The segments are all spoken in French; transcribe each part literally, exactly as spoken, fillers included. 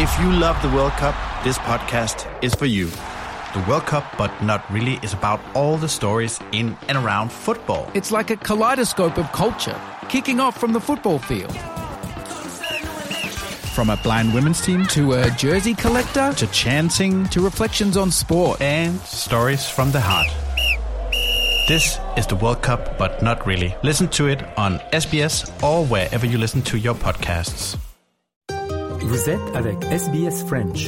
If you love the World Cup, this podcast is for you. The World Cup, but not really, is about all the stories in and around football. It's like a kaleidoscope of culture, kicking off from the football field. From a blind women's team to a jersey collector to chanting to reflections on sport and stories from the heart. This is the World Cup, but not really. Listen to it on S B S or wherever you listen to your podcasts. Vous êtes avec S B S French.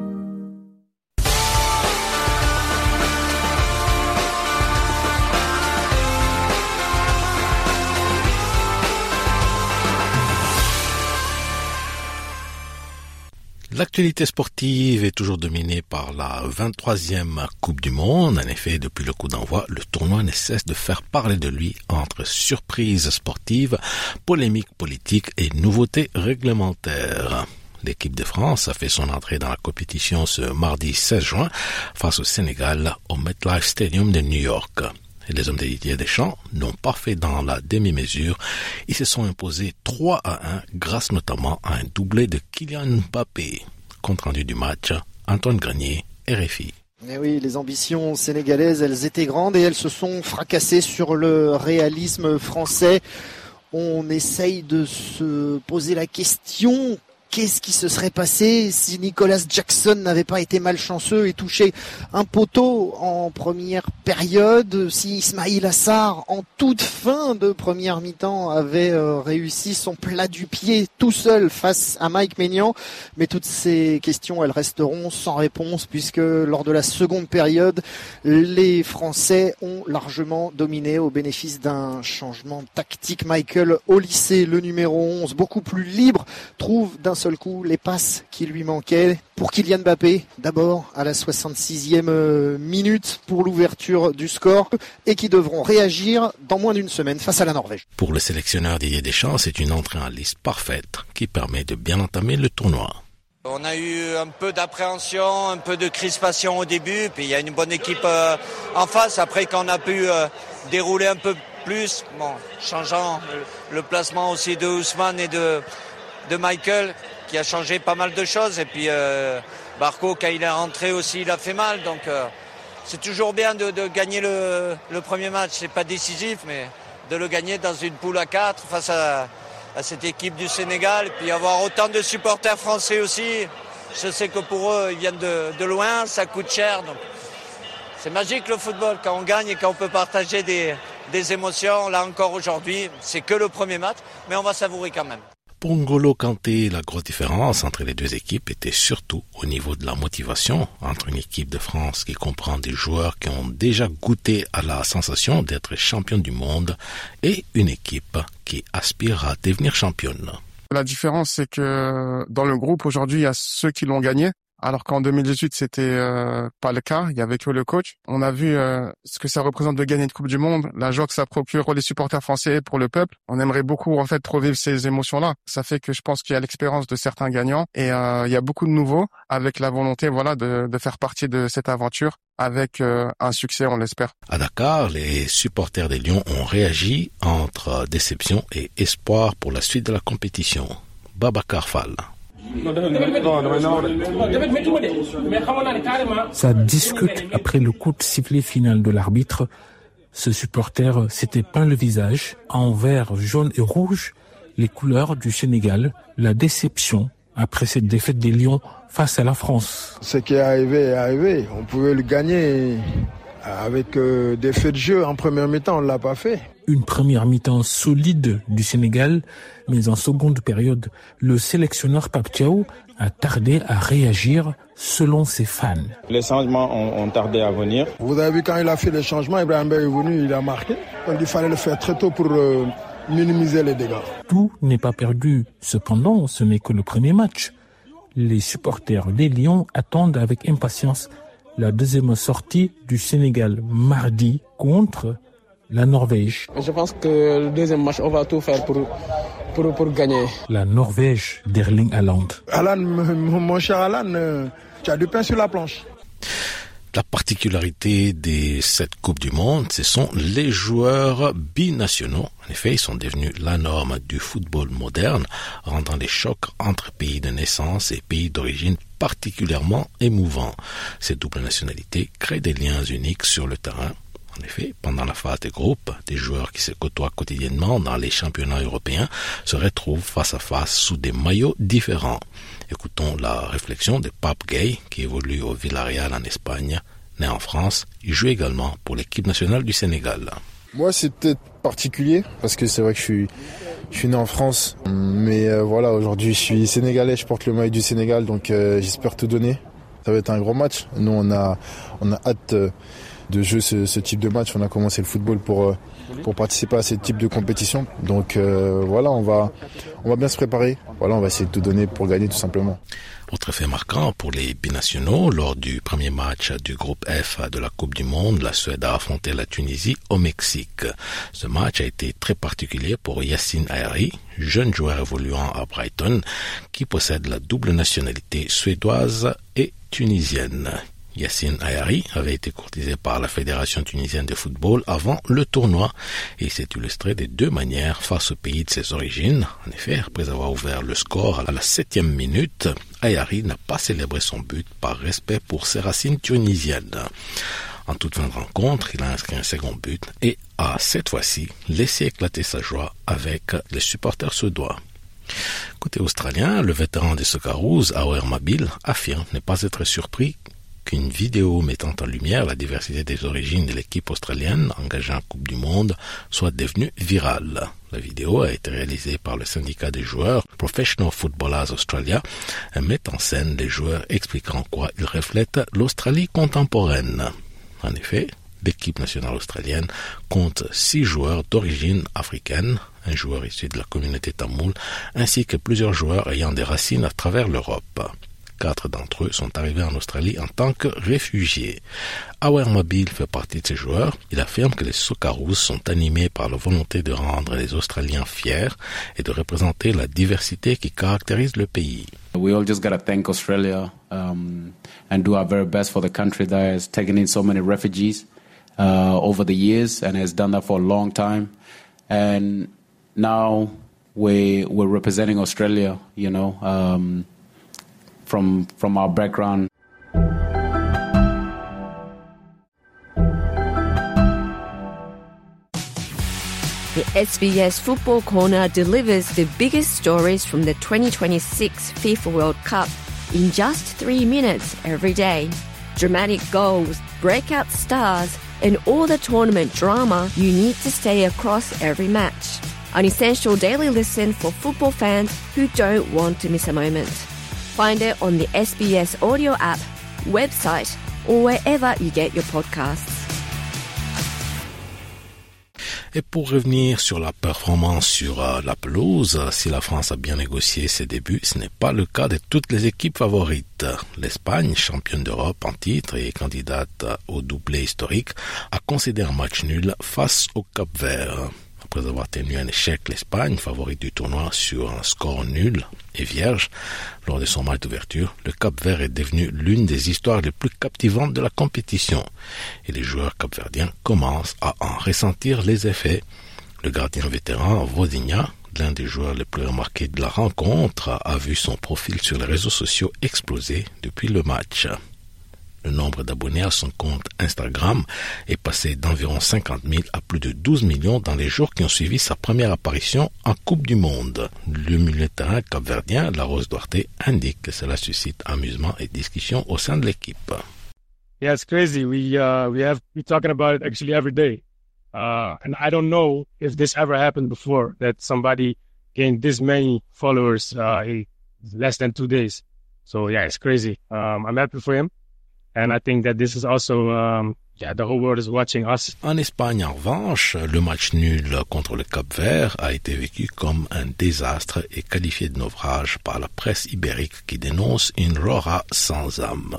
L'actualité sportive est toujours dominée par la vingt-troisième Coupe du Monde. En effet, depuis le coup d'envoi, le tournoi ne cesse de faire parler de lui entre surprises sportives, polémiques politiques et nouveautés réglementaires. L'équipe de France a fait son entrée dans la compétition ce mardi seize juin face au Sénégal au MetLife Stadium de New York. Et les hommes de Didier Deschamps n'ont pas fait dans la demi-mesure. Ils se sont imposés trois à un grâce notamment à un doublé de Kylian Mbappé. Compte rendu du match, Antoine Grenier, R F I. Eh oui, les ambitions sénégalaises, elles étaient grandes et elles se sont fracassées sur le réalisme français. On essaye de se poser la question... Qu'est-ce qui se serait passé si Nicolas Jackson n'avait pas été malchanceux et touché un poteau en première période, si Ismaïl Assar en toute fin de première mi-temps avait euh, réussi son plat du pied tout seul face à Mike Maignan. Mais toutes ces questions, elles resteront sans réponse puisque lors de la seconde période, les Français ont largement dominé au bénéfice d'un changement tactique. Michael Olise, le numéro onze, beaucoup plus libre, trouve d'un seul coup les passes qui lui manquaient pour Kylian Mbappé, d'abord à la soixante-sixième minute pour l'ouverture du score et qui devront réagir dans moins d'une semaine face à la Norvège. Pour le sélectionneur Didier Deschamps, c'est une entrée en lice parfaite qui permet de bien entamer le tournoi. On a eu un peu d'appréhension, un peu de crispation au début, puis il y a une bonne équipe euh, en face. Après, quand on a pu euh, dérouler un peu plus, bon, changeant le, le placement aussi de Ousmane et de, de Michael, qui a changé pas mal de choses. Et puis euh, Barco, quand il est rentré aussi, il a fait mal. Donc euh, c'est toujours bien de, de gagner le, le premier match. C'est pas décisif, mais de le gagner dans une poule à quatre face à, à cette équipe du Sénégal. Et puis avoir autant de supporters français aussi. Je sais que pour eux, ils viennent de, de loin, ça coûte cher. Donc c'est magique le football, quand on gagne et quand on peut partager des, des émotions. Là encore aujourd'hui, c'est que le premier match, mais on va savourer quand même. Pour N'Golo Kanté, la grosse différence entre les deux équipes était surtout au niveau de la motivation entre une équipe de France qui comprend des joueurs qui ont déjà goûté à la sensation d'être champion du monde et une équipe qui aspire à devenir championne. La différence, c'est que dans le groupe, aujourd'hui, il y a ceux qui l'ont gagné. Alors qu'en deux mille dix-huit, c'était euh, pas le cas. Il y avait que le coach. On a vu euh, ce que ça représente de gagner une Coupe du Monde, la joie que ça procure pour les supporters français et pour le peuple. On aimerait beaucoup en fait revivre ces émotions-là. Ça fait que je pense qu'il y a l'expérience de certains gagnants et euh, il y a beaucoup de nouveaux avec la volonté, voilà, de, de faire partie de cette aventure avec euh, un succès, on l'espère. À Dakar, les supporters des Lions ont réagi entre déception et espoir pour la suite de la compétition. Babacar Fall. Ça discute après le coup de sifflet final de l'arbitre. Ce supporter s'était peint le visage en vert, jaune et rouge, les couleurs du Sénégal, la déception après cette défaite des Lions face à la France. Ce qui est arrivé est arrivé. On pouvait le gagner avec euh, des faits de jeu en première mi-temps, on ne l'a pas fait. Une première mi-temps solide du Sénégal, mais en seconde période, le sélectionneur Pape Thiaw a tardé à réagir selon ses fans. Les changements ont, ont tardé à venir. Vous avez vu quand il a fait les changements, Ibrahim Mbaye est venu, il a marqué. Donc il fallait le faire très tôt pour euh, minimiser les dégâts. Tout n'est pas perdu. Cependant, ce n'est que le premier match. Les supporters des Lions attendent avec impatience la deuxième sortie du Sénégal mardi contre la Norvège. Je pense que le deuxième match, on va tout faire pour, pour, pour gagner. La Norvège d'Erling Haaland. Alan, mon cher Alan, tu as du pain sur la planche. La particularité de cette Coupe du Monde, ce sont les joueurs binationaux En effet, ils sont devenus la norme du football moderne, rendant les chocs entre pays de naissance et pays d'origine particulièrement émouvants. Cette double nationalité crée des liens uniques sur le terrain. En effet, pendant la phase des groupes, des joueurs qui se côtoient quotidiennement dans les championnats européens se retrouvent face à face sous des maillots différents. Écoutons la réflexion de Pape Gueye, qui évolue au Villarreal en Espagne. Né en France, il joue également pour l'équipe nationale du Sénégal. Moi, c'est peut-être particulier, parce que c'est vrai que je suis, je suis né en France. Mais euh, voilà, aujourd'hui, je suis sénégalais, je porte le maillot du Sénégal, donc euh, j'espère tout donner. Ça va être un gros match. Nous, on a, on a hâte euh, de jouer ce, ce type de match. On a commencé le football pour, euh, pour participer à ce type de compétition. Donc euh, voilà, on va, on va bien se préparer. Voilà, on va essayer de tout donner pour gagner tout simplement. Autre fait marquant pour les binationaux, lors du premier match du groupe F de la Coupe du Monde, la Suède a affronté la Tunisie au Mexique. Ce match a été très particulier pour Yassine Ayari, jeune joueur évoluant à Brighton, qui possède la double nationalité suédoise et tunisienne. Yassine Ayari avait été courtisé par la Fédération tunisienne de football avant le tournoi et il s'est illustré de deux manières face au pays de ses origines. En effet, après avoir ouvert le score à la septième minute, Ayari n'a pas célébré son but par respect pour ses racines tunisiennes. En toute fin de rencontre, il a inscrit un second but et a, cette fois-ci, laissé éclater sa joie avec les supporters suédois. Côté australien, le vétéran des Socceroos, Awer Mabil, affirme ne pas être surpris qu'une vidéo mettant en lumière la diversité des origines de l'équipe australienne engagée en Coupe du Monde soit devenue virale. La vidéo a été réalisée par le syndicat des joueurs Professional Footballers Australia et met en scène les joueurs expliquant en quoi ils reflètent l'Australie contemporaine. En effet, l'équipe nationale australienne compte six joueurs d'origine africaine, un joueur issu de la communauté tamoule, ainsi que plusieurs joueurs ayant des racines à travers l'Europe. Quatre d'entre eux sont arrivés en Australie en tant que réfugiés. Awer Mabil fait partie de ces joueurs. Il affirme que les Socceroos sont animés par la volonté de rendre les Australiens fiers et de représenter la diversité qui caractérise le pays. We all just got to thank Australia um, and do our very best for the country that has taken in so many refugees uh, over the years and has done that for a long time. And now we, we're representing Australia, you know, um, From, from our background. The S B S Football Corner delivers the biggest stories from the twenty twenty-six FIFA World Cup in just three minutes every day. Dramatic goals, breakout stars, and all the tournament drama you need to stay across every match. An essential daily listen for football fans who don't want to miss a moment. Find it on the S B S audio app, website, or wherever you get your podcasts. Et pour revenir sur la performance sur euh, la pelouse, si la France a bien négocié ses débuts, ce n'est pas le cas de toutes les équipes favorites. L'Espagne, championne d'Europe en titre et candidate au doublé historique, a concédé un match nul face au Cap-Vert. Après avoir tenu un échec l'Espagne, favorite du tournoi, sur un score nul et vierge, lors de son match d'ouverture, le Cap-Vert est devenu l'une des histoires les plus captivantes de la compétition. Et les joueurs capverdiens commencent à en ressentir les effets. Le gardien vétéran Vodinha, l'un des joueurs les plus remarqués de la rencontre, a vu son profil sur les réseaux sociaux exploser depuis le match. Le nombre d'abonnés à son compte Instagram est passé d'environ cinquante mille à plus de douze millions dans les jours qui ont suivi sa première apparition en Coupe du Monde. Le milieu de terrain capverdien, Larose Duarte, indique que cela suscite amusement et discussion au sein de l'équipe. Yeah, it's crazy. We uh, we have we talking about it actually every day, uh, and I don't know if this ever happened before that somebody gained this many followers uh, in less than two days. So yeah, it's crazy. Um, I'm happy for him. And I think that this is also, um, yeah, the whole world is watching us. En Espagne, en revanche, le match nul contre le Cap-Vert a été vécu comme un désastre et qualifié de naufrage par la presse ibérique qui dénonce une Rora sans âme.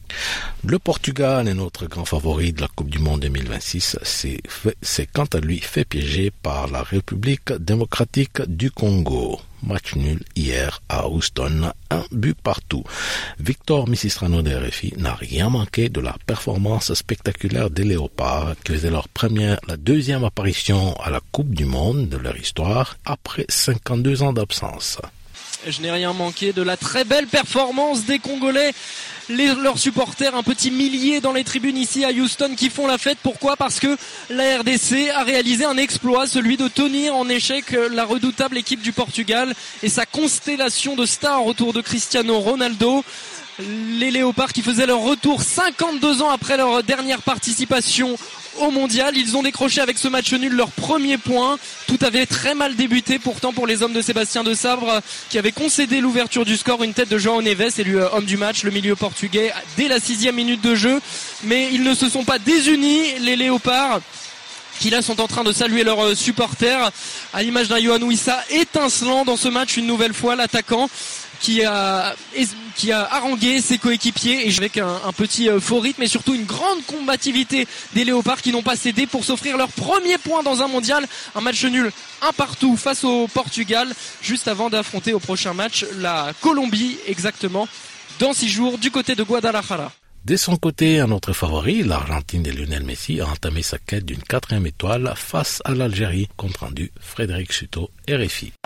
Le Portugal est notre grand favori de la Coupe du Monde deux mille vingt-six. C'est, c'est quant à lui fait piéger par la République démocratique du Congo. Match nul hier à Houston, un but partout. Victor Misistrano de R F I n'a rien manqué de la performance spectaculaire des Léopards qui faisaient leur première, la deuxième apparition à la Coupe du Monde de leur histoire après cinquante-deux ans d'absence. Je n'ai rien manqué de la très belle performance des Congolais. Les, leurs supporters, un petit millier dans les tribunes ici à Houston qui font la fête. Pourquoi ? Parce que la R D C a réalisé un exploit, celui de tenir en échec la redoutable équipe du Portugal et sa constellation de stars autour de Cristiano Ronaldo. Les Léopards qui faisaient leur retour cinquante-deux ans après leur dernière participation au mondial. Ils ont décroché avec ce match nul leur premier point. Tout avait très mal débuté pourtant pour les hommes de Sébastien de Sabre qui avait concédé l'ouverture du score. Une tête de João Neves, élu homme du match, le milieu portugais, dès la sixième minute de jeu. Mais ils ne se sont pas désunis, les Léopards, qui là sont en train de saluer leurs supporters. À l'image d'un Yohan Wissa étincelant dans ce match une nouvelle fois, l'attaquant qui a qui a harangué ses coéquipiers et avec un, un petit faux rythme et surtout une grande combativité des Léopards qui n'ont pas cédé pour s'offrir leur premier point dans un mondial. Un match nul, un partout face au Portugal, juste avant d'affronter au prochain match la Colombie, exactement dans six jours du côté de Guadalajara. De son côté, un autre favori, l'Argentine de Lionel Messi, a entamé sa quête d'une quatrième étoile face à l'Algérie. Compte rendu, Frédéric Suto, R F I.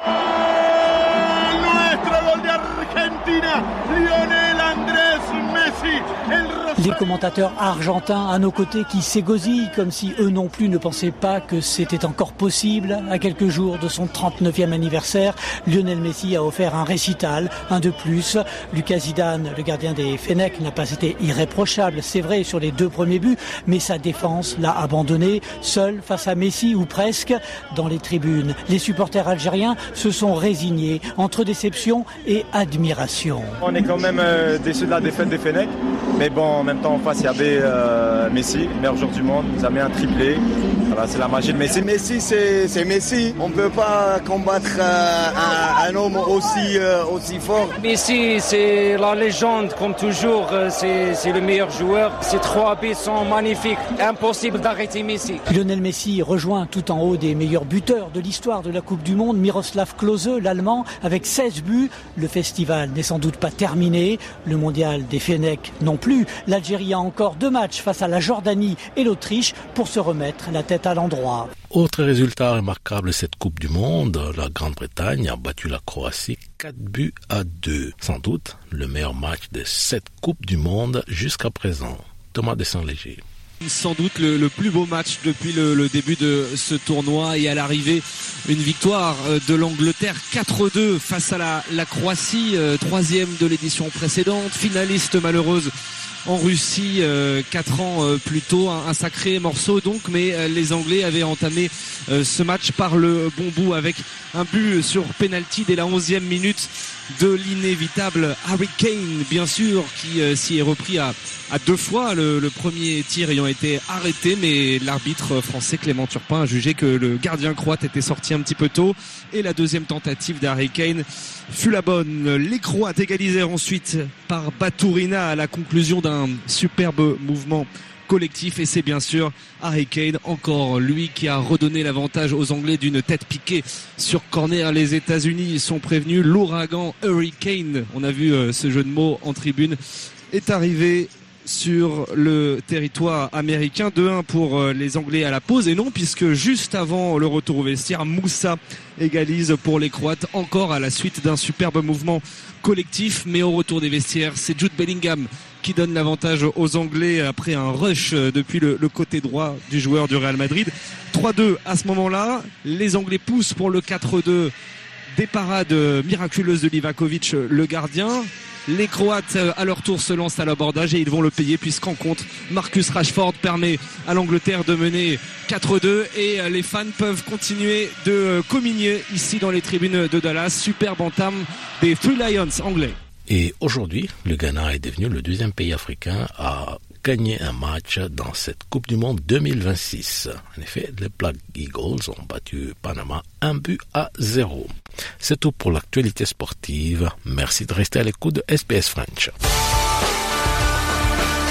Lionel Andrés Messi, el... Les commentateurs argentins à nos côtés qui s'égosillent comme si eux non plus ne pensaient pas que c'était encore possible. À quelques jours de son trente-neuvième anniversaire, Lionel Messi a offert un récital, un de plus. Lucas Zidane, le gardien des Fennecs, n'a pas été irréprochable, c'est vrai, sur les deux premiers buts, mais sa défense l'a abandonné, seul face à Messi ou presque. Dans les tribunes, les supporters algériens se sont résignés entre déception et admiration. On est quand même euh, déçus de la défaite des Fennecs, mais bon, en même temps en face il y avait euh, Messi, meilleur joueur du monde, il a mis un triplé. Voilà, c'est la magie de Messi. Messi, c'est, c'est Messi. On ne peut pas combattre euh, un, un homme aussi, euh, aussi fort. Messi, c'est la légende, comme toujours. C'est, c'est le meilleur joueur. Ces trois buts sont magnifiques. Impossible d'arrêter Messi. Lionel Messi rejoint tout en haut des meilleurs buteurs de l'histoire de la Coupe du Monde, Miroslav Klose, l'Allemand, avec seize buts. Le festival n'est sans doute pas terminé. Le mondial des Fennecs non plus. L'Algérie a encore deux matchs face à la Jordanie et l'Autriche pour se remettre la tête à l'endroit. Autre résultat remarquable de cette Coupe du Monde, la Grande-Bretagne a battu la Croatie quatre buts à deux. Sans doute le meilleur match de cette Coupe du Monde jusqu'à présent. Thomas Descends-Léger. Sans doute le, le plus beau match depuis le, le début de ce tournoi et à l'arrivée une victoire de l'Angleterre quatre deux face à la, la Croatie, euh, troisième de l'édition précédente, finaliste malheureuse en Russie euh, quatre ans euh, plus tôt, un, un sacré morceau donc, mais euh, les Anglais avaient entamé euh, ce match par le bon bout avec un but sur penalty dès la onzième minute de l'inévitable Harry Kane, bien sûr, qui euh, s'y est repris à, à deux fois, le, le premier tir ayant été arrêté, mais l'arbitre français Clément Turpin a jugé que le gardien croate était sorti un petit peu tôt et la deuxième tentative d'Harry Kane fut la bonne. Les Croates égalisèrent ensuite par Baturina à la conclusion d'un superbe mouvement collectif et c'est bien sûr Harry Kane, encore lui qui a redonné l'avantage aux Anglais d'une tête piquée sur corner. Les États-Unis sont prévenus, l'ouragan Hurricane, on a vu euh, ce jeu de mots en tribune, est arrivé sur le territoire américain. deux un pour euh, les Anglais à la pause et non, puisque juste avant le retour au vestiaire, Moussa égalise pour les Croates, encore à la suite d'un superbe mouvement collectif, mais au retour des vestiaires, c'est Jude Bellingham qui donne l'avantage aux Anglais après un rush depuis le, le côté droit du joueur du Real Madrid. trois deux à ce moment-là, les Anglais poussent pour le quatre deux, des parades miraculeuses de Livakovic, le gardien. Les Croates à leur tour se lancent à l'abordage et ils vont le payer puisqu'en contre, Marcus Rashford permet à l'Angleterre de mener quatre deux et les fans peuvent continuer de communier ici dans les tribunes de Dallas. Superbe entame des Three Lions anglais. Et aujourd'hui, le Ghana est devenu le deuxième pays africain à gagner un match dans cette Coupe du Monde deux mille vingt-six. En effet, les Black Eagles ont battu Panama un but à zéro. C'est tout pour l'actualité sportive. Merci de rester à l'écoute de S B S French.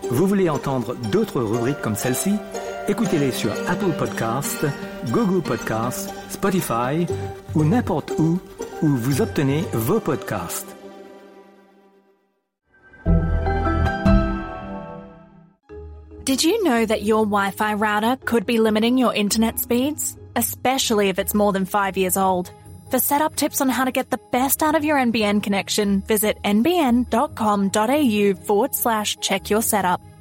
Vous voulez entendre d'autres rubriques comme celle-ci? Écoutez-les sur Apple Podcasts, Google Podcasts, Spotify ou n'importe où où vous obtenez vos podcasts. Did you know that your Wi-Fi router could be limiting your internet speeds, especially if it's more than five years old? For setup tips on how to get the best out of your N B N connection, visit nbn.com.au forward slash check your setup.